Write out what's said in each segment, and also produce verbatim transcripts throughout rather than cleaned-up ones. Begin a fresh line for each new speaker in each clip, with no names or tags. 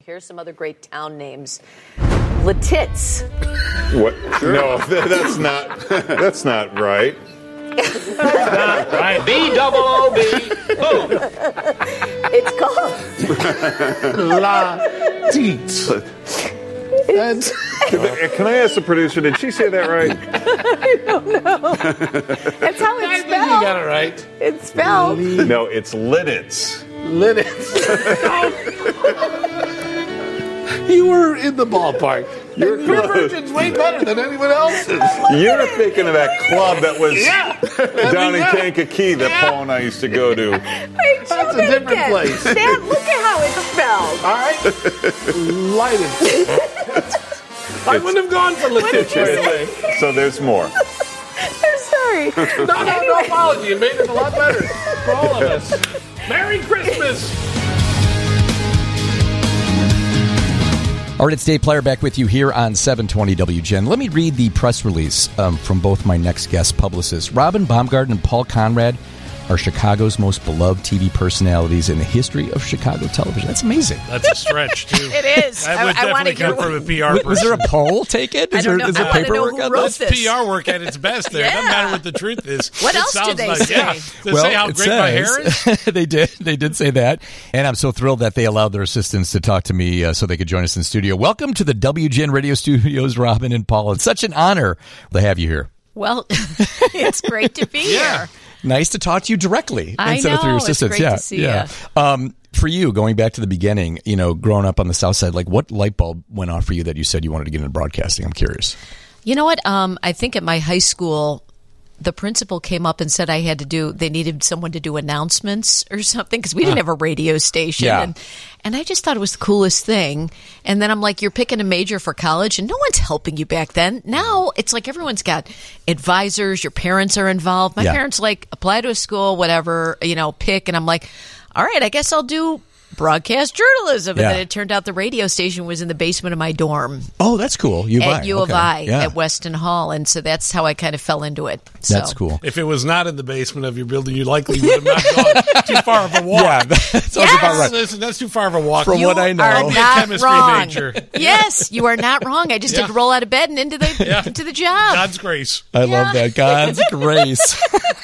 Here's some other great town names. Lititz.
What? Sure. No, that's not. That's not right.
Not right. B double O B. Boom.
It's called
La Teats. That's.
Can I ask the producer? Did she say that right?
I don't know. That's how it's
I
spelled.
think you got it right.
It's spelled.
No, it's Lititz.
Lidditz. You were in the ballpark.
You're
and your
close.
version's way better than anyone else's.
You're thinking of that club that was
Yeah.
down in
Yeah.
Kankakee that
Yeah.
Paul and I used to go to.
Wait,
That's
show
a
me
different
again.
place.
Dad, look at how it's spelled.
All right? Lighted. I wouldn't have gone for Lidditz right away.
So there's more.
I'm sorry.
No, no, no apology. You made it a lot better for all of us. Merry Christmas.
All right, it's Dave Player back with you here on seven twenty W G N. Let me read the press release um, from both my next guest publicists. Robin Baumgarten and Paul Conrad are Chicago's most beloved T V personalities in the history of Chicago television. That's amazing.
That's a stretch, too.
It is.
That would
I, I want to
definitely
hear
come
what,
from a P R
W- was there
person.
a poll taken?
I
Is
don't
there,
know.
is there
I wanna know
paperwork
who
on
wrote
this?
That's
this.
P R work at its best there. It doesn't
Yeah.
matter what the truth is.
What
It
else did
sounds
they
like,
say?
Yeah. They say how
it
great my hair is?
says- they did. They did say that. And I'm so thrilled that they allowed their assistants to talk to me uh, so they could join us in studio. Welcome to the W G N Radio Studios, Robin and Paul. It's such an honor to have you here.
Well, it's great to be
Yeah.
here.
Nice to talk to you directly
I
instead of through
know.
your
It's
assistants.
great
yeah,
to see
yeah. Um, for you, going back to the beginning, you know, growing up on the South Side, like what light bulb went off for you that you said you wanted to get into broadcasting? I'm curious.
You know what? Um, I think at my high school, the principal came up and said I had to do, they needed someone to do announcements or something because we didn't have a radio station.
Yeah.
And, and I just thought it was the coolest thing. And then I'm like, you're picking a major for college and no one's helping you back then. Now it's like everyone's got advisors, your parents are involved. My
Yeah.
parents like apply to a school, whatever, you know, pick. And I'm like, all right, I guess I'll do broadcast journalism.
Yeah.
And then it turned out the radio station was in the basement of my dorm
Oh, that's cool. U of I.
at U of
Okay.
I
Yeah.
at Weston Hall, and so that's how I kind of fell into it. So.
That's cool.
If it was not in the basement of your building, you likely would have not gone too far of a walk.
Yeah, that sounds
Yes!
about right.
Listen, that's too far of a walk.
From
You
what I know.
are
Be a
not
chemistry
wrong.
major.
Yes, you are not wrong. I just
Yeah.
had to roll out of bed and into the
Yeah.
into the job.
God's grace.
I
Yeah.
love that. God's grace.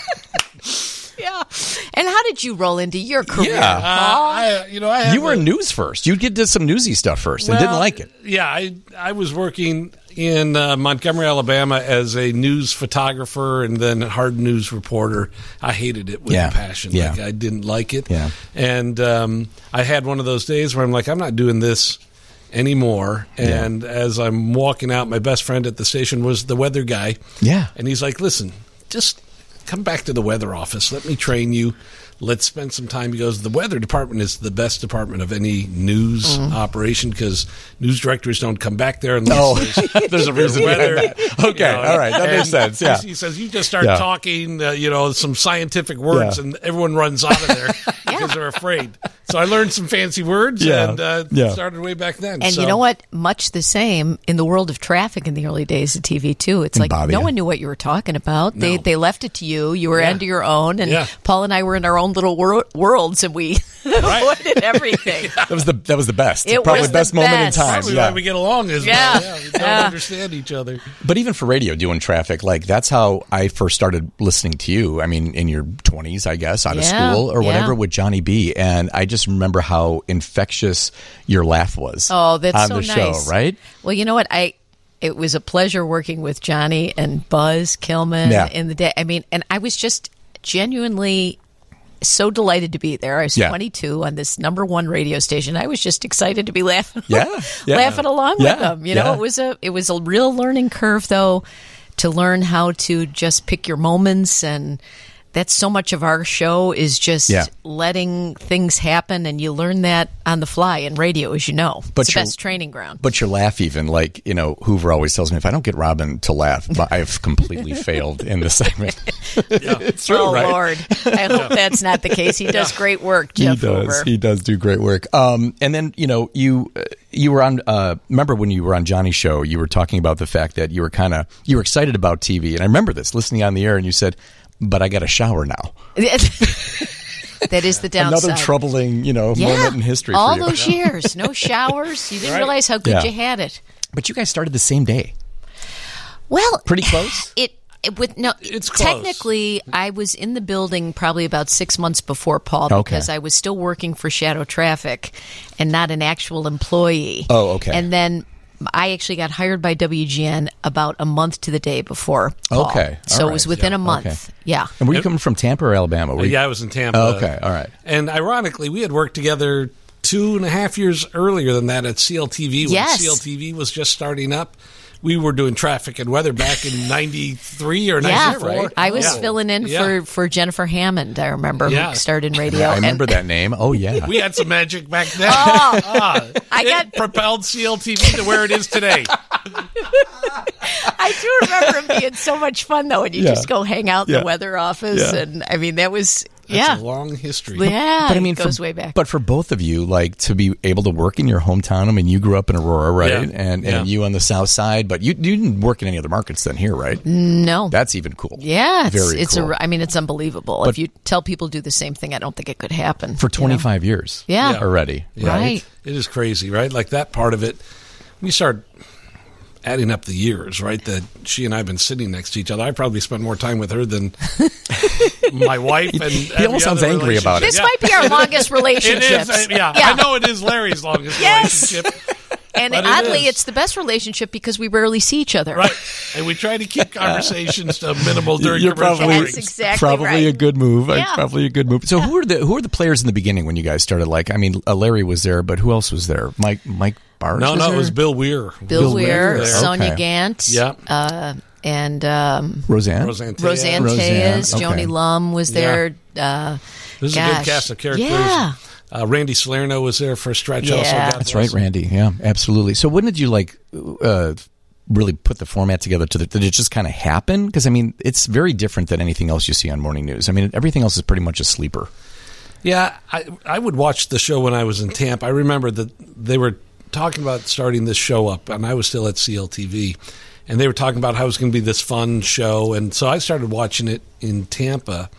Yeah. And how did you roll into your career?
Yeah.
Uh,
Paul?
I, you know, I had
You were
a-
in news first. You did did some newsy stuff first and didn't
Well,
like it.
Yeah, I I was working in uh, Montgomery, Alabama, as a news photographer and then hard news reporter. I hated it with
Yeah.
a passion.
Yeah.
Like I didn't like it.
Yeah.
And um, I had one of those days where I'm like, I'm not doing this anymore. And as I'm walking out, my best friend at the station was the weather guy.
Yeah.
And he's like, listen, just come back to the weather office. Let me train you. Let's spend some time. He goes, the weather department is the best department of any news operation because news directors don't come back there unless
Oh,
there's,
there's a reason
weather.
behind that. Okay,
You know,
all right, that makes
and
sense. Yeah.
He says, you just start
Yeah.
talking, uh, you know, some scientific words
Yeah.
and everyone runs out of there because they're afraid. So I learned some fancy words
Yeah.
and uh,
Yeah.
started way back then.
And
So-
you know what? Much the same in the world of traffic in the early days of T V too. It's
And
like
Bobby.
no one knew what you were talking about. They
No.
they left it to you. You were
Yeah.
into your own, and
Yeah.
Paul and I were in our own little wor- worlds, and we avoided everything.
That was the that was the best.
It
Probably
was
the best
the
moment
best.
in time.
Probably
Yeah.
why we get along is
Yeah.
yeah, we don't
Yeah.
understand each other.
But even for radio, doing traffic, like that's how I first started listening to you. I mean, in your twenties, I guess, out of
Yeah,
school or
yeah.
whatever with Johnny B. And I just remember how infectious your laugh was.
Oh, that's
on
so
the
nice.
show, right?
Well, you know what? I it was a pleasure working with Johnny and Buzz Kilman
Yeah.
in the day. I mean, and I was just genuinely so delighted to be there. I was
Yeah.
twenty-two on this number one radio station. I was just excited to be laughing,
Yeah, yeah.
laughing along
Yeah,
with them. You know,
yeah.
it was a it was a real learning curve, though, to learn how to just pick your moments, and that's so much of our show is just
Yeah.
letting things happen, and you learn that on the fly in radio, as you know.
But
it's the
you're-
best training ground.
But your laugh, even like you know, Hoover always tells me if I don't get Robin to laugh, I've completely failed in the segment. It's true,
oh
right?
Lord, I hope that's not the case. He does great work, Jeff
he does.
Hoover.
He does do great work. Um, and then you know you uh, you were on. Uh, remember when you were on Johnny's show? You were talking about the fact that you were kind of you were excited about T V, and I remember this listening on the air, and you said, "But I got a shower now."
That is the downside.
Another troubling, you know,
yeah.
moment in history
All
for you.
those years, no showers. You didn't
Right.
realize how good
Yeah.
you had it.
But you guys started the same day.
Well,
Pretty close?
It, it with no.
It's close.
Technically, I was in the building probably about six months before Paul
Okay.
because I was still working for Shadow Traffic and not an actual employee.
Oh, okay.
And then I actually got hired by W G N about a month to the day before Paul.
Okay.
So
All
it was
right.
within
Yeah.
a month.
Okay.
Yeah.
And were you coming from Tampa or Alabama? Were you-
Yeah, I was in Tampa.
Oh, okay, all right.
And ironically, we had worked together two and a half years earlier than that at C L T V when
Yes.
C L T V was just starting up. We were doing traffic and weather back in ninety-three or
Yeah,
ninety-four.
I was
Yeah.
filling in
Yeah.
for, for Jennifer Hammond, I remember,
Yeah.
who started in radio.
I remember
And-
that name. Oh, yeah.
We had some magic back then. Ah,
I
it
got-
propelled C L T V to where it is today.
I do remember it being so much fun, though, and you
Yeah.
just go hang out in
Yeah.
the weather office.
Yeah.
And, I mean, that was,
That's
yeah.
a long history.
Yeah,
But I mean,
it goes
for,
way back.
But for both of you, like to be able to work in your hometown. I mean, you grew up in Aurora, right?
Yeah.
And
Yeah.
and you on the south side, but you, you didn't work in any other markets than here, right?
no.
That's even cool.
Yeah, it's,
Very
it's
cool.
a, I mean, it's unbelievable.
But-
if you tell people to do the same thing, I don't think it could happen.
For
you know?
twenty-five years.
Yeah.
Yeah.
Already.
Right.
It is crazy, right? Like that part of it. We start adding up the years, right? That she and I have been sitting next to each other. I probably spent more time with her than my wife. And
He almost sounds angry about it.
This might be our longest
It
relationship.
is, uh, yeah,
Yeah.
I know it is Larry's longest
Yes.
relationship.
And
But it
oddly,
is.
it's the best relationship because we rarely see each other.
Right. And we try to keep conversations to a minimal during
You're
commercial
probably
That's
breaks.
exactly
probably
right.
a good move.
Yeah.
Probably a good move. So who are the who are the players in the beginning when you guys started? Like, I mean, uh, Larry was there, but who else was there? Mike Mike Barnes.
No,
was
no,
there?
it was Bill Weir.
Bill,
Bill
Weir,
Weir.
Sonia
Okay.
Gant,
Yeah.
uh, and um,
Roseanne.
Roseanne Tejas.
Roseanne
Roseanne,
Tejas,
okay.
Joni Lum was
Yeah.
there. Uh,
This is a
gosh.
good cast of characters.
Yeah.
Uh, Randy Salerno was there for a stretch.
Yeah.
Also, God
That's
bless
right,
him.
Randy. Yeah, absolutely. So when did you like uh, really put the format together? To the, did it just kind of happen? Because I mean, it's very different than anything else you see on morning news. I mean, everything else is pretty much a sleeper.
Yeah, I, I would watch the show when I was in Tampa. I remember that they were talking about starting this show up, and I was still at C L T V, and they were talking about how it was going to be this fun show, and so I started watching it in Tampa,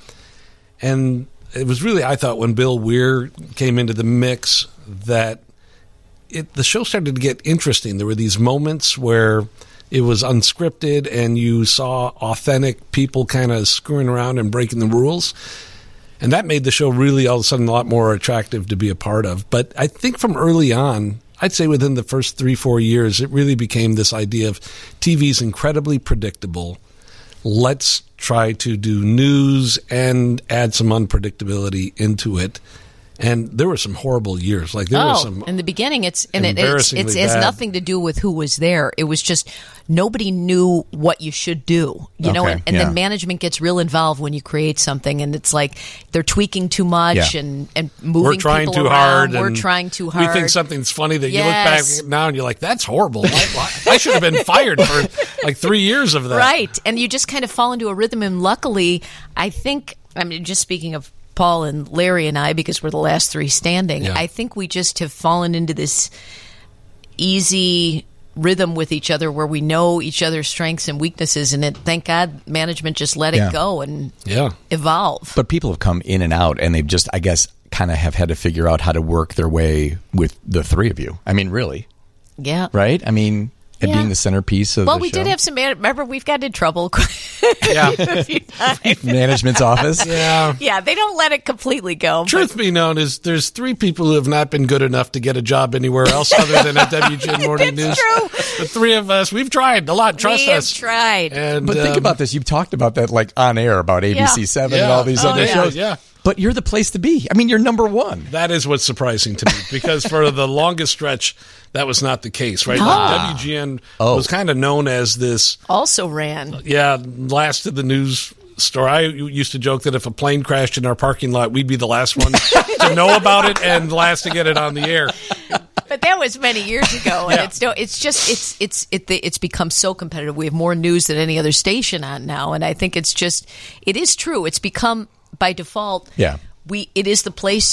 and it was really, I thought, when Bill Weir came into the mix that it the show started to get interesting. There were these moments where it was unscripted, and you saw authentic people kind of screwing around and breaking the rules. And that made the show really all of a sudden a lot more attractive to be a part of. But I think from early on, I'd say within the first three, four years, it really became this idea of T V is incredibly predictable. Let's try to do news and add some unpredictability into it. And there were some horrible years. Like there
oh,
were some
in the beginning, it's and it, it's,
embarrassingly
it's, it has
bad.
nothing to do with who was there. It was just nobody knew what you should do, you know.
Okay,
And, and
yeah.
then management gets real involved when you create something, and it's like they're tweaking too much
Yeah.
and and moving
we're trying
people
too
around.
hard.
We're
and
trying too hard.
We think something's funny that
Yes.
you look back now and you're like, that's horrible. I, I should have been fired for like three years of that.
Right. And you just kind of fall into a rhythm. And luckily, I think, I mean, just speaking of Paul and Larry and I, because we're the last three standing,
Yeah.
I think we just have fallen into this easy rhythm with each other where we know each other's strengths and weaknesses. And it, thank God management just let
Yeah.
it go and
Yeah.
evolve.
But people have come in and out, and they've just, I guess, kind of have had to figure out how to work their way with the three of you. I mean, really,
Yeah.
right? I mean, and
Yeah.
being the centerpiece of
Well,
the
we
show.
did have some. Remember, we've gotten in trouble.
Yeah.
a few times.
management's office.
Yeah.
Yeah, they don't let it completely go. but-
Truth be known is there's three people who have not been good enough to get a job anywhere else other than at W G N Morning
That's
News.
true.
The three of us, we've tried a lot. Trust
we have
us.
tried.
And,
But think
um,
about this. You've talked about that like on air about A B C
Yeah.
seven
Yeah.
and all these
Oh,
other
yeah,
shows.
yeah.
But you're the place to be. I mean, you're number one.
That is what's surprising to me because for the longest stretch, that was not the case, right?
No.
Like W G N
Oh.
was kind of known as this,
Also ran.
yeah, last of the news story. I used to joke that if a plane crashed in our parking lot, we'd be the last one to know about it and last to get it on the air.
But that was many years ago, and
Yeah.
it's no, it's just it's it's it, it's become so competitive. We have more news than any other station on now, and I think it's just it is true. It's become by default.
Yeah.
we it is the place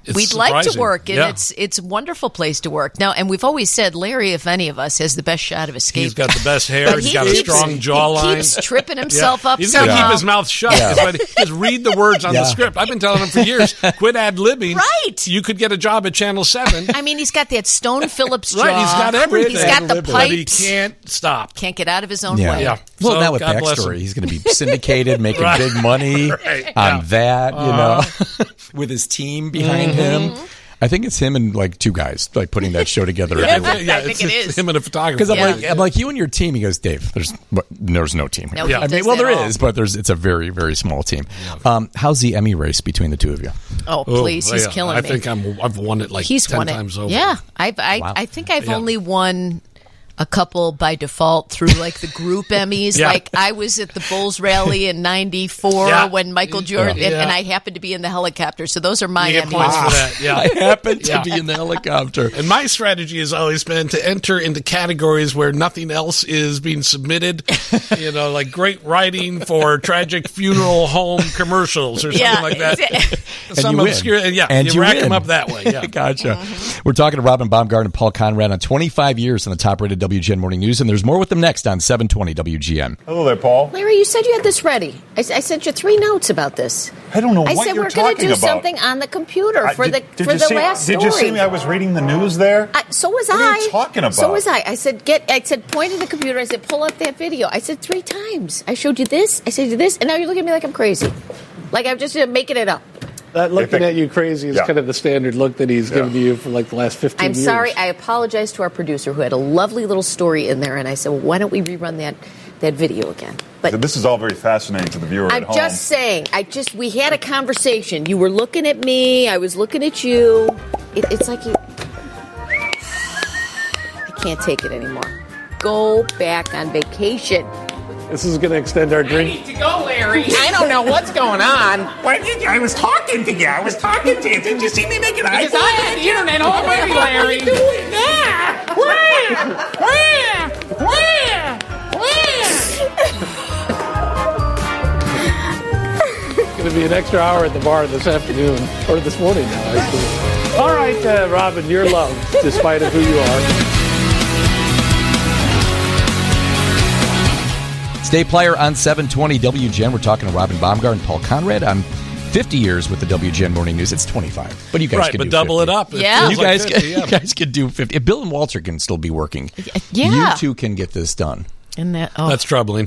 It's
We'd like to
surprising.
work, and
Yeah.
it's it's a wonderful place to work. Now, and we've always said Larry, if any of us, has the best shot of escape.
He's got the best hair.
But
He's
he
got
keeps-
a strong
He
jawline.
keeps tripping himself up
He's got to
somehow.
keep his mouth shut.
Yeah.
But Just read the words on
Yeah.
the script. I've been telling him for years, quit ad-libbing.
Right.
You could get a job at Channel seven.
I mean, he's got that Stone Phillips jaw.
Right, he's got everything.
He's got the
But he
pipes.
can't stop.
Can't get out of his own
Yeah.
way.
Yeah.
Well,
So,
now with
God bless
Backstory,
him.
he's going to be syndicated, making
Right.
big money
Right.
on
Yeah.
that, you know, with his team behind
Mm-hmm.
him. I think it's him and like two guys like putting that show together.
Yeah,
every week.
yeah,
I think
it's,
it
it's
is.
him and a photographer.
Because I'm
Yeah.
like, I'm like you and your team. He goes, Dave. There's what, there's no team.
No,
here.
he
I mean,
does
well,
that
there
all.
is, but there's it's a very very small team. Um, how's the Emmy race between the two of you?
Oh,
Oh,
please, he's
yeah.
killing
I
me.
think I'm, I've won it like
He's
ten
won
times
it.
over.
Yeah, I've, I
Wow.
I think I've
Yeah.
only won a couple by default through like the group Emmys.
Yeah.
Like I was at the Bulls rally in ninety-four
Yeah.
when Michael Jordan
Yeah.
and, and I happened to be in the helicopter. So those are my
You get
Emmys.
points for that. Yeah.
I happen to
Yeah.
be in the helicopter.
And my strategy has always been to enter into categories where nothing else is being submitted. You know, like great writing for tragic funeral home commercials or something
Yeah,
like that.
exactly.
And
Some
you win.
obscure, yeah,
And
you,
you
rack
win.
them up that way. Yeah.
Gotcha. We're talking to Robin Baumgart and Paul Conrad on twenty-five years on the top-rated W G N Morning News, and there's more with them next on seven twenty W G N.
Hello there, Paul.
Larry, you said you had this ready. I, I sent you three notes about this.
I don't know
I
what
said
you're
we're going to
talking
do
about.
something on the computer
I-
for
did-
the
did
for
you
the
see,
last
Did
story.
you see me? I was reading the news there.
I, so was
What
I.
are you talking about?
So was I. I said get. I said point at the computer. I said pull up that video. I said three times. I showed you this. I said you this, and now you're looking at me like I'm crazy, like I'm just uh, making it up.
That looking
think-
at you crazy is
Yeah.
kind of the standard look that he's given to you for like the last fifteen
I'm
years.
sorry. I apologize to our producer who had a lovely little story in there, and I said, well, why don't we rerun that that video again? But
This is all very fascinating to the viewer
I'm
at home.
just saying. I just we had a conversation. You were looking at me. I was looking at you. It, it's like you. I can't take it anymore. Go back on vacation.
This is going to extend our drink.
to go, Larry. I don't know what's going on.
Well, you- I was talking to you. I was talking to you. Did you see me making eye
Because I had the internet already, Larry.
Yeah. Where? Where? Where? Where?
It's going to be an extra hour at the bar this afternoon, or this morning now, actually. All right, uh, Robin, you're loved, despite of who you are.
State player on seven twenty W G N. We're talking to Robin Baumgart and Paul Conrad on fifty years with the W G N Morning News. It's twenty-five, but you guys
Right,
can
but
do
double
fifty.
it up. It
Yeah.
feels
You
like
guys,
fifty,
can,
yeah.
you guys can do fifty. If Bill and Walter can still be working,
Yeah.
you two can get this done.
And that, oh.
That's troubling.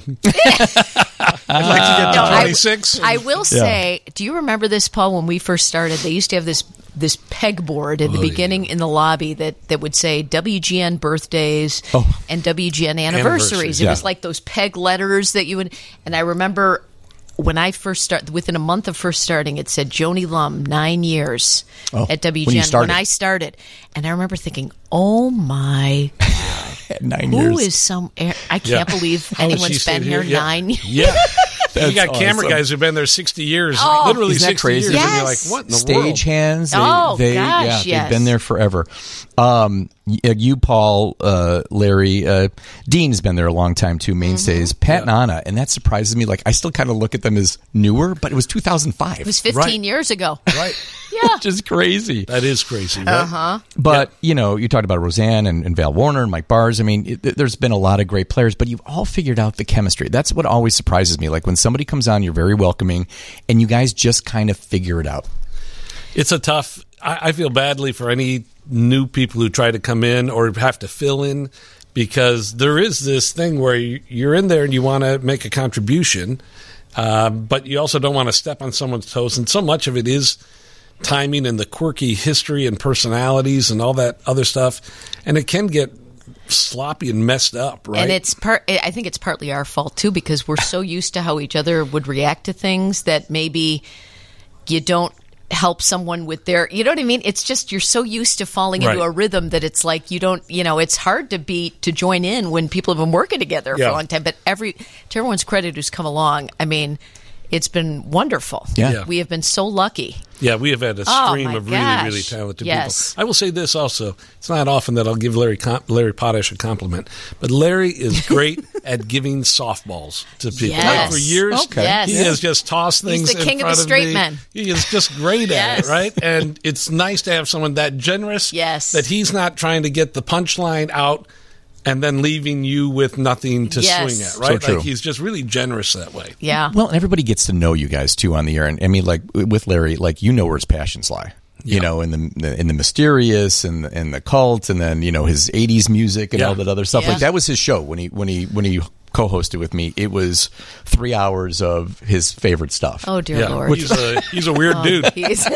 I'd like to get
No,
to
I-
twenty-six.
I will say, do you remember this, Paul, when we first started? They used to have this this pegboard at the
Oh,
beginning in the lobby that, that would say W G N birthdays
Oh.
and W G N anniversaries.
Anniversaries,
It
yeah.
was like those peg letters that you would. And I remember when I first started, within a month of first starting, it said Joni Lum, nine years
Oh,
at W G N
when you started.
I started. And I remember thinking, oh my
At nine
Who
years.
is some? I can't
Yeah.
believe
How has she
anyone's
stayed
been here
Yeah.
nine years.
Yeah. you
That's
got camera
awesome.
guys who've been there sixty years.
Oh.
Literally
Isn't that
sixty
crazy?
years. And you're like,
Yes.
what in the
Stage
world?
hands. They,
Oh,
they,
gosh,
yeah,
yes.
they've been there forever. Um, y- you, Paul, uh, Larry, uh, Dean's been there a long time too. Mainstays,
Mm-hmm.
Pat and Anna, and that surprises me. Like I still kind of look at them as newer, but it was two thousand five.
It was fifteen
Right.
years ago.
Right.
Yeah.
Which is crazy.
That is crazy. Right?
Uh-huh.
But, you know, you talked about Roseanne and, and Val Warner and Mike Bars. I mean, it, there's been a lot of great players, but you've all figured out the chemistry. That's what always surprises me. Like when somebody comes on, you're very welcoming, and you guys just kind of figure it out.
It's a tough. I, I feel badly for any new people who try to come in or have to fill in, because there is this thing where you- you're in there and you want to make a contribution, um, but you also don't want to step on someone's toes. And so much of it is timing and the quirky history and personalities and all that other stuff, and it can get sloppy and messed up. Right?
And it's part. I think it's partly our fault too, because we're so used to how each other would react to things that maybe you don't help someone with their. You know what I mean? It's just you're so used to falling into
Right.
a rhythm that it's like you don't. You know, it's hard to be to join in when people have been working together for
Yeah.
a long time. But every to everyone's credit who's come along, I mean. it's been wonderful.
Yeah.
Yeah.
We have been so lucky.
Yeah, we have had a
Oh,
stream
my
of really,
gosh.
really talented
Yes.
people. I will say this also. It's not often that I'll give Larry Com- Larry Potash a compliment, but Larry is great at giving softballs to people.
Yes.
Like for years,
Okay.
Yes.
he has just tossed
He's
things
the
in
king of
front
the straight
me.
men.
He is just great at
Yes.
it, right? And it's nice to have someone that generous
Yes.
that he's not trying to get the punchline out and then leaving you with nothing to
Yes.
swing at, right?
So true.
Like he's just really generous that way.
Yeah.
Well, and everybody gets to know you guys too on the air, and I mean, like with Larry, like you know where his passions lie. You
Yeah.
know, in the in the mysterious and the, and the cult, and then you know his eighties music and
Yeah.
all that other stuff.
Yeah.
Like that was his show when he when he when he co-hosted with me. It was three hours of his favorite stuff.
Oh, dear
Yeah,
Lord.
he's a he's a weird
Oh,
dude.
he's-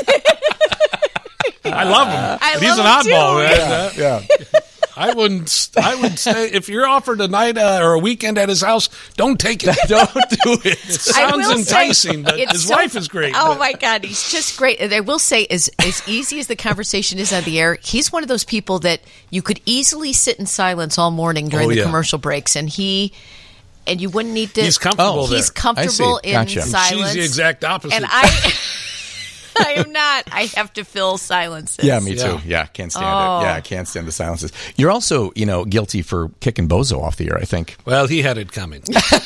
I love him.
I
he's
love
an
him,
oddball,
too.
man. Uh,
Yeah.
I wouldn't. I would say if you're offered a night uh, or a weekend at his house, don't take it.
Don't do it.
It sounds
will say,
enticing, but
it's
his
so-
wife is great.
Oh
but-
my God, he's just great. And I will say, as as easy as the conversation is on the air, he's one of those people that you could easily sit in silence all morning during
Oh,
the
yeah.
commercial breaks, and he and you wouldn't need to.
He's comfortable
Oh,
there.
He's comfortable
I see.
in
Gotcha. And
silence.
She's the exact opposite.
And I, I am not. I have to fill silences.
Yeah, me
Yeah.
too. Yeah, can't stand
Oh.
it. Yeah, I can't stand the silences. You're also, you know, guilty for kicking Bozo off the air, I think.
Well, he had it coming.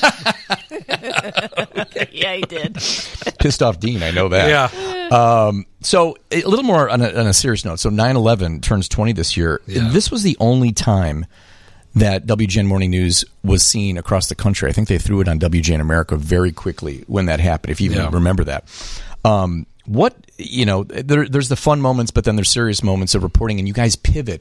Yeah, he did.
Pissed off Dean, I know that.
Yeah.
Um, so a little more on a, on a serious note. So nine eleven turns twenty this year.
Yeah.
This was the only time that W G N Morning News was seen across the country. I think they threw it on W G N America very quickly when that happened, if you even
Yeah.
remember that. Um, what, you know, there, there's the fun moments, but then there's serious moments of reporting, and you guys pivot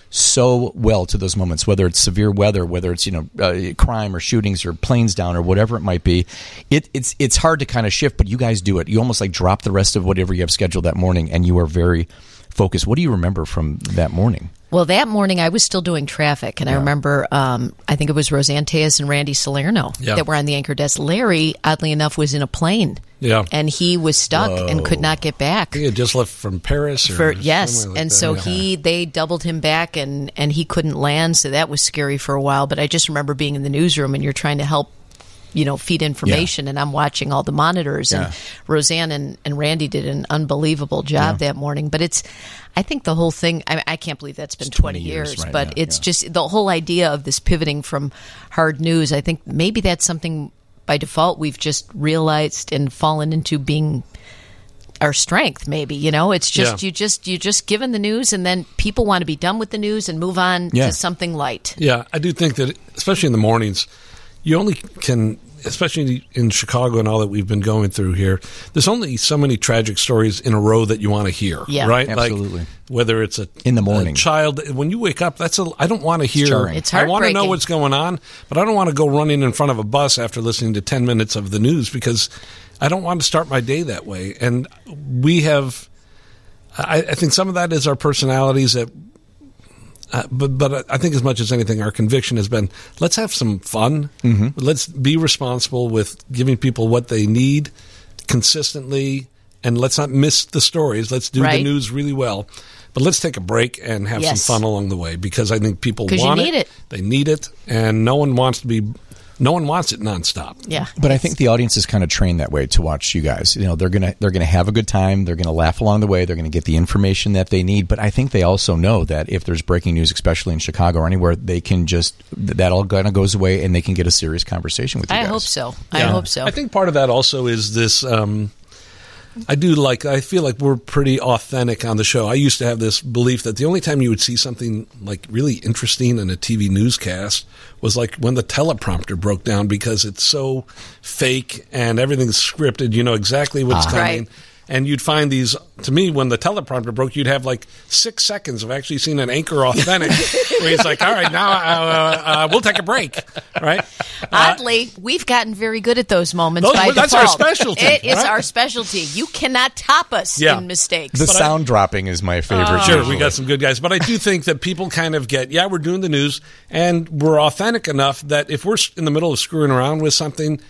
so well to those moments, whether it's severe weather, whether it's, you know, uh, crime or shootings or planes down or whatever it might be. It, it's it's hard to kind of shift, but you guys do it. You almost like drop the rest of whatever you have scheduled that morning, and you are very focused. What do you remember from that morning?
Well, that morning I was still doing traffic, and I remember um, I think it was Roseanne Tejas and Randy Salerno
Yeah.
that were on the anchor desk. Larry, oddly enough, was in a plane.
Yeah.
And he was stuck and could not get back.
He had just left from Paris. Or
For yes,
somewhere like
and
that.
so
Yeah.
he they doubled him back, and and he couldn't land, so that was scary for a while. But I just remember being in the newsroom, and you're trying to help, you know, feed information, and I'm watching all the monitors,
Yeah.
and Roseanne and, and Randy did an unbelievable job that morning. But it's, I think the whole thing, I, I can't believe that's been
It's
twenty,
twenty years
years,
right
but
now,
it's
yeah.
just the whole idea of this pivoting from hard news. I think maybe that's something by default we've just realized and fallen into being our strength. Maybe, you know, it's just
Yeah.
you just you just given the news, and then people want to be done with the news and move on
Yeah.
to something light.
Yeah, I do think that, especially in the mornings, you only can, especially in Chicago and all that we've been going through here, there's only so many tragic stories in a row that you want to hear,
Yeah.
right?
Absolutely.
Like whether it's a
In the morning.
a child, when you wake up, that's a. I don't want to hear.
jarring.
It's
I want to know
heartbreaking.
what's going on, but I don't want to go running in front of a bus after listening to ten minutes of the news because I don't want to start my day that way. And we have, I, I think some of that is our personalities that. Uh, but but I think as much as anything, our conviction has been let's have some fun. Mm-hmm. Let's be responsible with giving people what they need consistently, and let's not miss the stories. Let's do
Right.
the news really well, but let's take a break and have
Yes.
some fun along the way because I think people
'Cause you
want
need it.
They need it, and no one wants to be. No one wants it nonstop.
Yeah,
But I think the audience is kind of trained that way to watch you guys. You know, they're gonna they're gonna have a good time. They're gonna laugh along the way. They're gonna get the information that they need. But I think they also know that if there's breaking news, especially in Chicago or anywhere, they can just that all kind of goes away and they can get a serious conversation with you
I
guys.
hope so. I
Yeah.
hope so.
I think part of that also is this. Um, I do like. I feel like we're pretty authentic on the show. I used to have this belief that the only time you would see something like really interesting in a T V newscast was like when the teleprompter broke down because it's so fake and everything's scripted. You know exactly what's
Ah.
coming.
Right.
And you'd find these, to me, when the teleprompter broke, you'd have like six seconds of actually seeing an anchor authentic where he's like, all right, now uh, uh, we'll take a break, right? Uh,
Oddly, we've gotten very good at those moments.
Those-
by
that's our
default.
specialty,
It is
right?
our specialty. You cannot top us
Yeah.
in mistakes.
The sound dropping is my favorite.
Sure,
usually.
we got some good guys, but I do think that people kind of get, yeah, we're doing the news, and we're authentic enough that if we're in the middle of screwing around with something,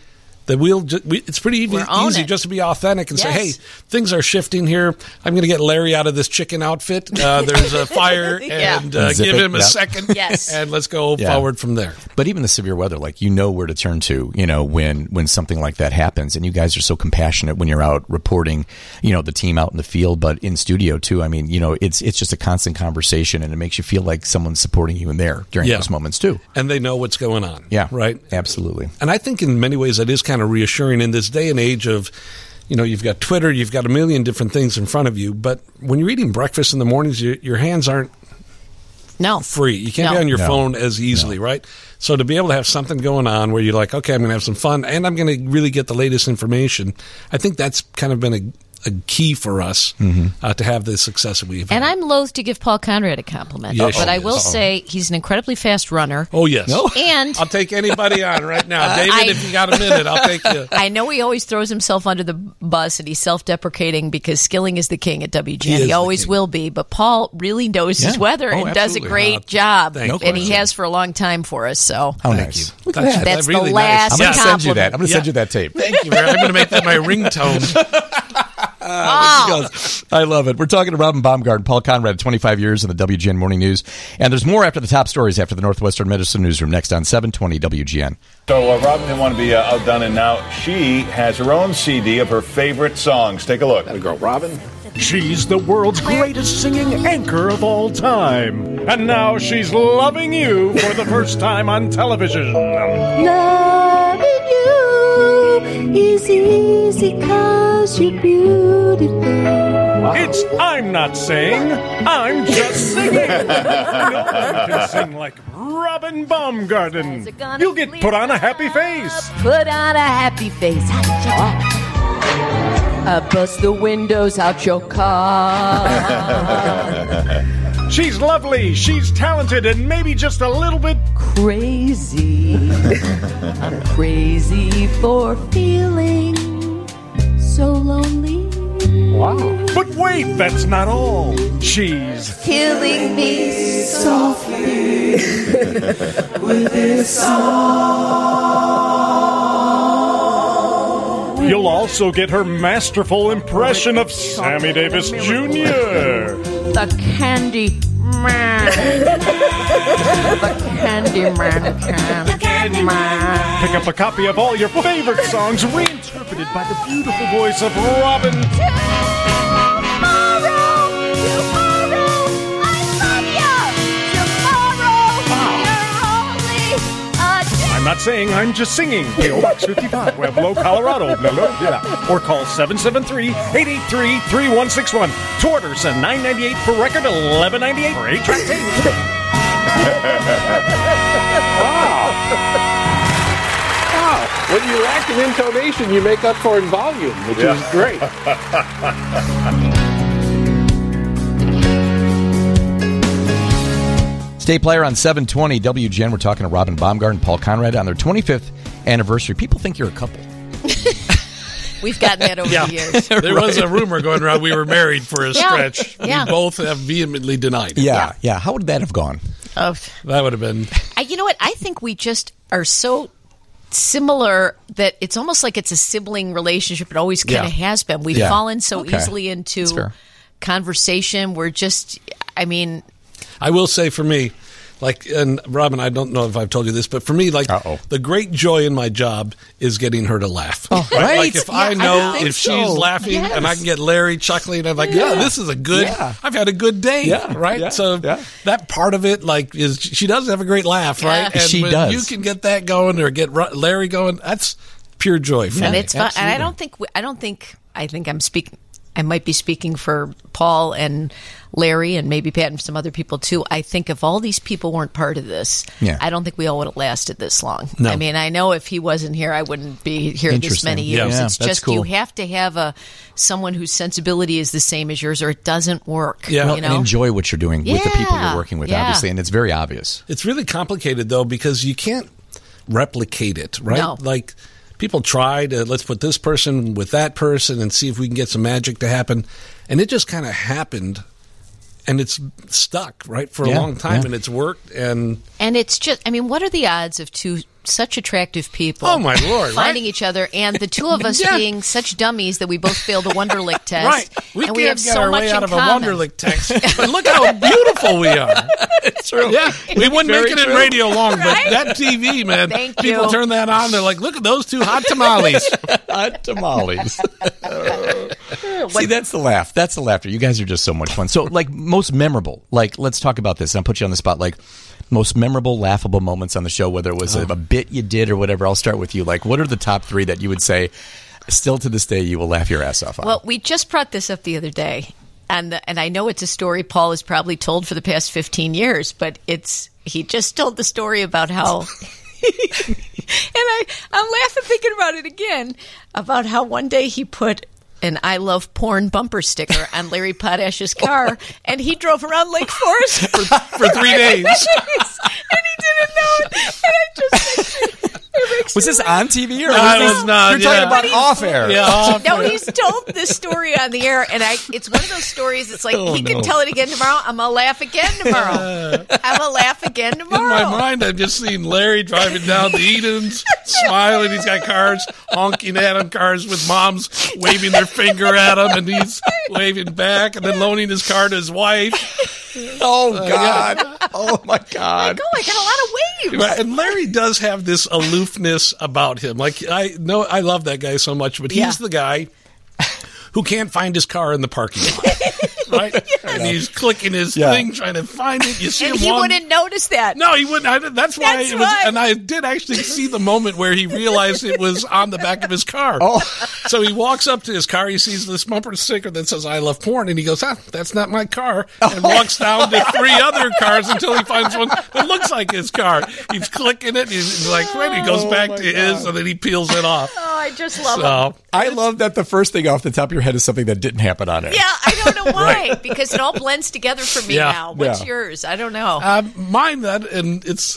that we'll ju- we, it's pretty easy,
We're own
easy
it.
just to be authentic and say, hey,
Yes.
things are shifting here. I'm going to get Larry out of this chicken outfit. Uh, there's a fire,
Yeah.
and uh,
Zip
give
it,
him a
yep.
second,
Yes.
and let's go
Yeah.
forward from there.
But even the severe weather, like you know where to turn to, you know, when when something like that happens, and you guys are so compassionate when you're out reporting, you know, the team out in the field, but in studio too. I mean, you know, it's it's just a constant conversation, and it makes you feel like someone's supporting you in there during
Yeah.
those moments too.
And they know what's going on.
Yeah,
Right?
absolutely.
And I think in many ways that is kind of reassuring in this day and age of, you know, you've got Twitter, you've got a million different things in front of you, but when you're eating breakfast in the mornings, your, your hands aren't
No.
free. You can't
No.
be on your
No.
phone as easily, right? So to be able to have something going on where you're like, okay, I'm going to have some fun and I'm going to really get the latest information, I think that's kind of been a, a key for us uh, to have the success that we've
And
had.
I'm loath to give Paul Conrad a compliment,
Yes,
but
she
I will
is.
say he's an incredibly fast runner.
Oh, yes.
And
I'll take anybody on right now. David,
I-
if you got a minute, I'll take you.
I know he always throws himself under the bus and he's self-deprecating because Skilling is the king at W G N.
He
He,
is the
always
king.
will be, but Paul really knows his
Yeah.
weather
Oh,
and does a
absolutely.
great
Uh,
job,
thank
and
you.
he has for a long time for us. So
How
Thank
nice.
you.
Look at
That's-
that.
that's
really
the
nice.
last
I'm going to
compliment.
send you that. I'm going to send
Yeah.
you that tape.
Thank you. very- I'm going to make that my ringtone.
Oh.
He goes, I love it. We're talking to Robin Baumgart, Paul Conrad, twenty-five years in the W G N Morning News. And there's more after the top stories after the Northwestern Medicine Newsroom next on seven twenty W G N.
So uh, Robin didn't want to be uh, outdone, and now she has her own C D of her favorite songs. Take a look.
That girl, Robin. She's the world's greatest singing anchor of all time. And now she's loving you for the first time on television.
Loving you is easy 'cause you're beautiful.
It's I'm Not Saying, I'm Just Singing. No one can sing like Robin Baumgarten. You'll get put on a happy face.
Put on a happy face. Uh, bust the windows out your car.
She's lovely, she's talented, and maybe just a little bit
Crazy. I'm crazy for feeling so lonely.
Wow. But wait, that's not all. She's
Killing me softly with this song.
You'll also get her masterful impression of Sammy Davis Junior
The candy man. The candy man can. The candy man.
Pick up a copy of all your favorite songs reinterpreted by the beautiful voice of Robin. I'm not saying, I'm just singing. P O Box fifty-five, Pueblo, Colorado. Yeah. Or call seven seven three, eight eight three, three one six one. To order, send nine ninety-eight per record, eleven ninety-eight for eight track tape.
Wow. Wow. When you lack in intonation, you make up for in volume, which is great.
State player on seven twenty W G N. We're talking to Robin Baumgart and Paul Conrad on their twenty-fifth anniversary. People think you're a couple.
We've gotten that over
Yeah.
the years.
There was a rumor going around we were married for a
Yeah.
stretch.
Yeah.
We both have vehemently denied it.
Yeah, yeah. How would that have gone?
Oh,
That would have been.
I, you know what? I think we just are so similar that it's almost like it's a sibling relationship. It always kind
Yeah.
of has been. We've
Yeah.
fallen so
Okay.
easily into
That's fair.
conversation. We're just, I mean,
I will say for me, like, and Robin, I don't know if I've told you this, but for me, like,
Uh-oh.
the great joy in my job is getting her to laugh.
Oh,
right?
right.
Like, if
Yeah,
I
I
know
think
if
so.
she's laughing
Yes.
and I can get Larry chuckling, I'm like, yeah, this is a good,
Yeah.
I've had a good day.
Yeah.
Right?
Yeah.
So
Yeah.
that part of it, like, is she does have a great laugh, right?
Yeah.
And
She
when
does.
you can get that going or get Ru- Larry going, that's pure joy for
and
me.
it's fun. And I
absolutely.
don't think, we, I don't think, I think I'm speaking, I might be speaking for Paul and Larry and maybe Pat and some other people too. I think if all these people weren't part of this,
Yeah.
I don't think we all would have lasted this long.
No.
I mean, I know if he wasn't here, I wouldn't be here this
Interesting.
many
Yeah.
years.
Yeah,
it's
that's
just
cool.
you have to have a someone whose sensibility is the same as yours, or it doesn't work.
Yeah.
Well,
you
and
know?
enjoy what you're doing with the people
Yeah.
you're working with,
Yeah.
obviously, and it's very obvious.
It's really complicated though because you can't replicate it, right?
No.
Like people try to let's put this person with that person and see if we can get some magic to happen, and it just kind of happened, and it's stuck right for a
Yeah,
long time,
yeah.
and it's worked. And
And it's just, I mean, what are the odds of two such attractive people.
Oh, my Lord.
Finding
right?
each other, and the two of us
Yeah.
being such dummies that we both failed the Wonderlic test.
Right. We
and
can't
we have
get
so
our
much
way
in
out of
common.
a Wonderlic text. But look how beautiful we are.
It's true.
Yeah, we wouldn't
Very
make it in
true.
radio long,
Right?
but that T V, man,
Thank
people
you.
turn that on, they're like, look at those two hot tamales.
Hot tamales. See, that's the laugh. That's the laughter. You guys are just so much fun. So, like, most memorable, like, let's talk about this. And I'll put you on the spot. Like, most memorable, laughable moments on the show, whether it was a, a bit you did or whatever. I'll start with you. Like, what are the top three that you would say, still to this day, you will laugh your ass off on?
Well, we just brought this up the other day, and and I know it's a story Paul has probably told for the past fifteen years, but it's he just told the story about how, and I I'm laughing thinking about it again, about how one day he put an I love porn bumper sticker on Larry Potash's car, and he drove around Lake Forest
for, for three days.
and he didn't know it, and I just it makes
was
me
this
laugh.
on T V or
No,
was
it
this,
was not,
You're
yeah.
talking about
But
off air.
Yeah, off
No,
air.
he's told this story on the air, and I it's one of those stories. It's like
Oh,
he can
no.
tell it again tomorrow. I'm gonna laugh again tomorrow. I'm gonna laugh again
In
tomorrow.
my mind, I've just seen Larry driving down the Edens, smiling. He's got cars honking at him, cars with moms waving their finger at him, and he's waving back, and then loaning his car to his wife.
Oh, God. Oh, my God.
Oh, I got a lot of waves.
Right, and Larry does have this aloofness about him. Like I know, I love that guy so much, but he's
Yeah.
the guy who can't find his car in the parking lot, right? Yes. And he's clicking his
Yeah.
thing, trying to find it. You see
And
him
he
one-
wouldn't notice that.
No, he wouldn't. I, that's why
That's
it was.
why.
And I did actually see the moment where he realized it was on the back of his car.
Oh.
So he walks up to his car. He sees this bumper sticker that says "I love porn," and he goes, "Ah, that's not my car." And walks down to three other cars until he finds one that looks like his car. He's clicking it. He's, he's like, "Wait!" He goes
Oh,
back
my
to his, and then he peels it off.
Oh, I just love him.
So
I love that the first thing off the top of your head is something that didn't happen on air.
Yeah, I don't know why because it all blends together for me
Yeah.
now. What's
Yeah.
yours? I don't know.
Uh, mine that, and it's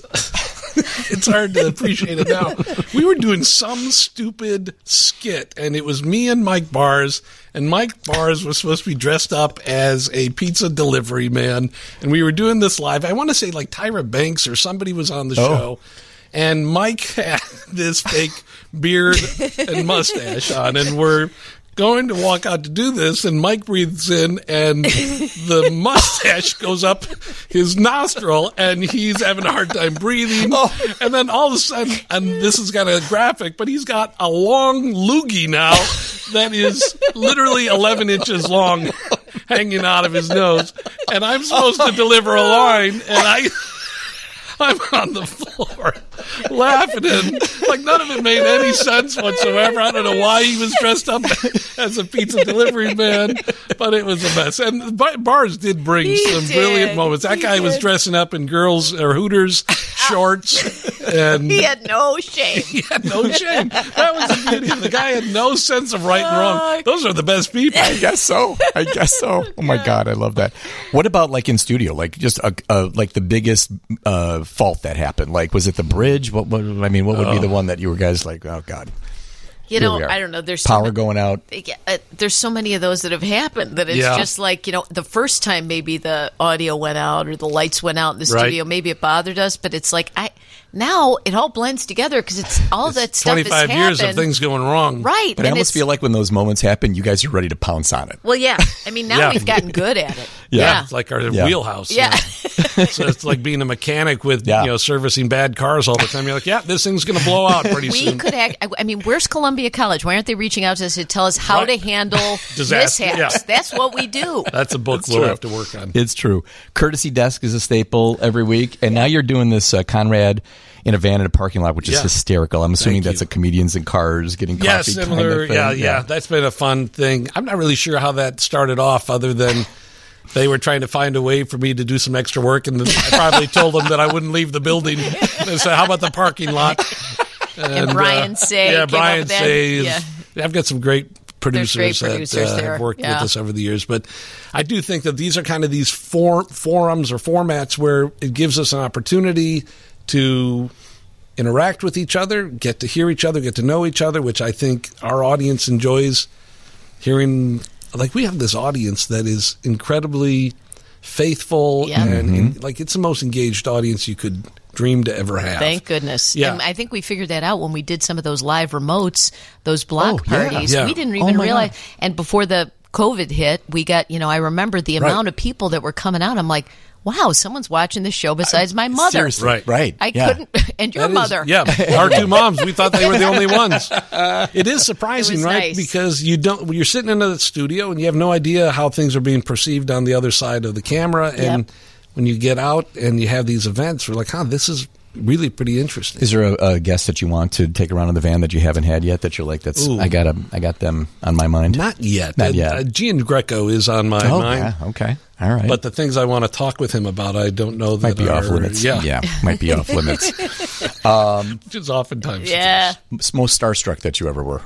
it's hard to appreciate it now. We were doing some stupid skit, and it was me and Mike Bars, and Mike Bars was supposed to be dressed up as a pizza delivery man, and we were doing this live. I want to say like Tyra Banks or somebody was on the
Oh.
show, and Mike had this fake beard and mustache on, and we're going to walk out to do this, and Mike breathes in, and the mustache goes up his nostril, and he's having a hard time breathing.
Oh.
And then all of a sudden, and this is kind of graphic, but he's got a long loogie now that is literally eleven inches long, hanging out of his nose. And I'm supposed to deliver a line, and I... I'm on the floor laughing, and like none of it made any sense whatsoever. I don't know why he was dressed up as a pizza delivery man, but it was a mess. And Bar- Bars did bring
He
some
did.
brilliant moments. That
He
guy was
did.
dressing up in girls or Hooters shorts, and
He had no shame.
he had no shame. That was the beauty of it. The guy had no sense of right and
Oh,
wrong. Those are the best people.
I guess so. I guess so. Oh my God, I love that. What about like in studio? Like just a, a like the biggest uh, fault that happened. Like was it the bridge? What? What? I mean, what would be the one that you were guys like? Oh God.
You
Here
know,
we are.
I don't know. There's so
Power
many-
going out.
Yeah, uh, there's so many of those that have happened that it's
Yeah.
just like, you know, the first time maybe the audio went out or the lights went out in the
Right.
studio, maybe it bothered us, but it's like I now it all blends together because it's all that stuff has
twenty-five years of
happened.
things going wrong.
Right.
But I
and
almost
it's-
feel like when those moments happen, you guys are ready to pounce on it.
Well, yeah. I mean, now
Yeah.
we've gotten good at it.
Yeah.
Yeah, it's like our
Yeah.
wheelhouse.
Yeah.
So it's like being a mechanic with
Yeah.
you know servicing bad cars all the time. You're like, yeah, this thing's going to blow out pretty
We
soon.
could act. I- I mean, where's Columbia College? Why aren't they reaching out to us to tell us how
Right.
to handle
Disaster,
mishaps?
yeah.
That's what we do.
That's a book
It's
we'll
true.
have to work on.
It's true. Courtesy Desk is a staple every week, and now you're doing this uh, Conrad in a van in a parking lot, which is
Yeah.
hysterical. I'm assuming
Thank
that's
you.
a comedians in cars getting
Yeah,
coffee
similar.
kind of thing.
yeah, yeah, That's been a fun thing. I'm not really sure how that started off, other than they were trying to find a way for me to do some extra work, and I probably told them that I wouldn't leave the building. They said, "How about the parking lot?"
And Brian Say
yeah,
came up
Brian
with that.
Say. is-
Yeah.
I've got some great producers,
There's great producers
that uh,
there.
have worked
Yeah.
with us over the years. But I do think that these are kind of these for, forums or formats where it gives us an opportunity to interact with each other, get to hear each other, get to know each other, which I think our audience enjoys hearing. Like, we have this audience that is incredibly faithful
Yeah.
and,
Mm-hmm.
and like it's the most engaged audience you could dream to ever have.
Thank goodness.
Yeah.
And I think we figured that out when we did some of those live remotes, those block
Oh, yeah.
parties.
Yeah.
We didn't
Oh,
even
my
realize.
God.
And before the COVID hit, we got, you know, I remember the
Right.
amount of people that were coming out. I'm like, wow, someone's watching this show besides my mother.
Seriously.
Right.
Right.
I
yeah.
couldn't, and your
That is-
mother.
yeah, our two moms. We thought they were the only ones. It is surprising,
It was
right?
nice.
Because you don't. When you're sitting in the studio and you have no idea how things are being perceived on the other side of the camera, and
Yep.
when you get out and you have these events, we're like, huh, this is really pretty interesting.
Is there a, a guest that you want to take around in the van that you haven't had yet that you're like, that's
Ooh.
I got I got them on my mind?
Not yet.
Not
Uh,
yet.
Uh, Gian Greco is on my
oh,
mind.
yeah. Okay. All right.
But the things I want to talk with him about, I don't know that
might be
are,
off limits.
Yeah,
might be off limits.
which is oftentimes
Yeah.
the case.
Most starstruck that you ever were.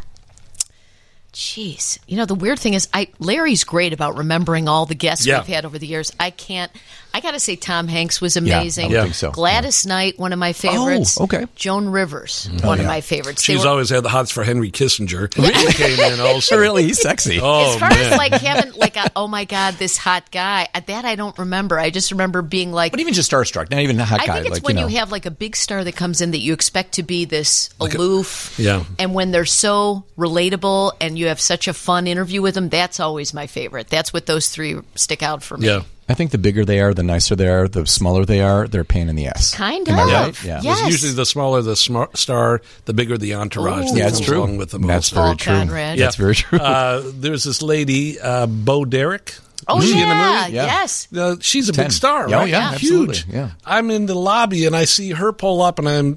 Jeez. You know, the weird thing is, I Larry's great about remembering all the guests
Yeah.
we've had over the years. I can't. I got to say, Tom Hanks was
Yeah,
amazing.
I would
Yeah.
think so.
Gladys Knight, one of my favorites.
Oh, okay.
Joan Rivers, one of
yeah.
my favorites. They
She's
were-
always had the hots for Henry Kissinger. He came in also.
really? He's sexy.
Oh,
as far
man.
as like having like a, oh my god, this hot guy, uh, that I don't remember. I just remember being like,
But even just starstruck, not even a hot
I
guy.
think it's
like,
when
you,
you,
know.
have like a big star that comes in that you expect to be this
Like a-
aloof,
yeah.
and when they're so relatable and you have such a fun interview with them, that's always my favorite. That's what those three stick out for me.
Yeah.
I think the bigger they are, the nicer they are, the smaller they are, they're a pain in the ass.
Kind
Am I
of.
right? Yeah.
Yes.
It's usually the smaller the smart star, the bigger the entourage.
Ooh.
that
Yeah, it's
comes
true.
along with them
That's
also.
very
Paul
true.
Conrad.
That's very true.
Uh, there's this lady, uh, Bo Derek.
Oh
Was she
yeah,
in the movie?
Yeah.
yes.
Uh, she's a
Ten.
big star,
Yeah, oh,
right?
yeah,
Huge.
absolutely, yeah.
I'm in the lobby and I see her pull up, and I'm.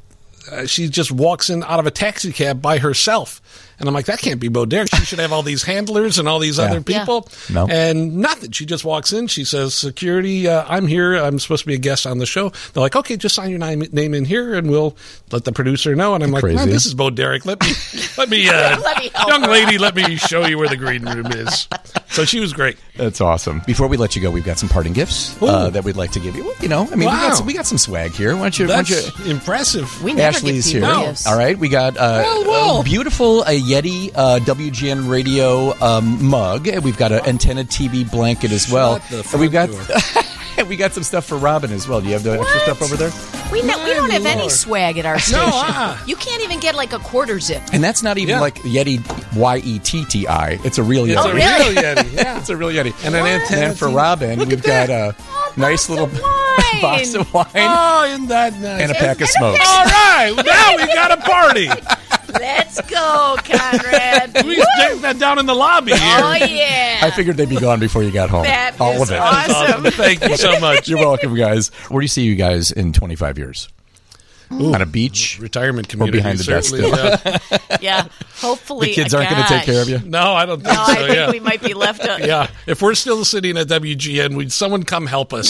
Uh, she just walks in out of a taxi cab by herself, and I'm like, that can't be Bo Derek. She should have all these handlers and all these
Yeah.
other people.
Yeah. No.
And nothing. She just walks in. She says, "Security, uh, I'm here. I'm supposed to be a guest on the show." They're like, "Okay, just sign your name, name in here, and we'll let the producer know." And I'm like,
Crazy.
"Man, this is Bo Derek. Let me, let me, uh,
Let me help
young
her.
lady, let me show you where the green room is." So she was great.
That's awesome. Before we let you go, we've got some parting gifts uh, that we'd like to give you. Well, you know, I mean, we,
Wow.
got some, we got some swag here. Why don't you? Why don't
That's
you
impressive.
We never
Ashley's
give
here.
people
No.
gifts.
All right, we got uh,
Well, well.
a beautiful a Yeti uh, W G N radio um, mug. And we've got an antenna T V blanket as well.
Shut the
And we've got
front
and we got some stuff for Robin as well. Do you have the extra stuff over there?
We no, we don't have any
Lord.
swag at our station.
uh-uh.
You can't even get like a quarter zip.
And that's not even
Yeah.
like Yeti Y E T T I. It's a real Yeti.
It's a
Oh, really?
real Yeti. Yeah.
It's a real Yeti.
And an
What?
antenna.
And for
T V.
Robin,
Look
we've
at
got a
Oh,
nice little
wine.
box of wine
Oh, isn't that nice?
and a pack of smokes.
All right, now we got a party.
Let's go, Conrad.
We take that down in the lobby here.
Oh yeah.
I figured they'd be gone before you got home.
That
All
is
of it.
awesome.
Thank you so much.
You're welcome, guys. Where do you see you guys in twenty-five years? On a beach?
Retirement community.
behind the desk
certainly, yeah.
Yeah. Hopefully
The kids aren't going to take
gosh.
care of you?
No, I don't think
No,
so.
I think
yeah.
we might be left out.
yeah. If we're still sitting at W G N, would someone come help us?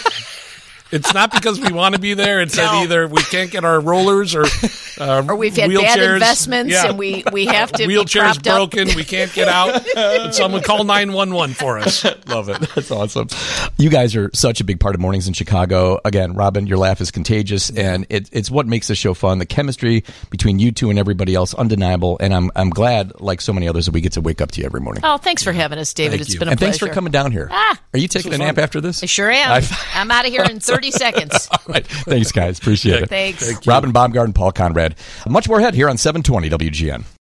It's not because we want to be there. It's that
No.
either we can't get our rollers or uh,
Or we've had
wheelchairs.
bad investments
Yeah.
and we, we have to be
Wheelchair's
propped up.
broken. We can't get out. And someone call nine one one for us.
Love it. That's awesome. You guys are such a big part of mornings in Chicago. Again, Robin, your laugh is contagious, and it, it's what makes the show fun. The chemistry between you two and everybody else, undeniable. And I'm I'm glad, like so many others, that we get to wake up to you every morning.
Oh, thanks for having us, David.
Thank
It's
you.
been a
and
pleasure.
thanks for coming down here.
Ah.
Are you taking a nap after this?
I sure am.
I've-
I'm out of here in thirty seconds.
All right. Thanks, guys. Appreciate it.
Thanks.
Robin Baumgart and Paul Conrad. Much more ahead here on seven twenty W G N.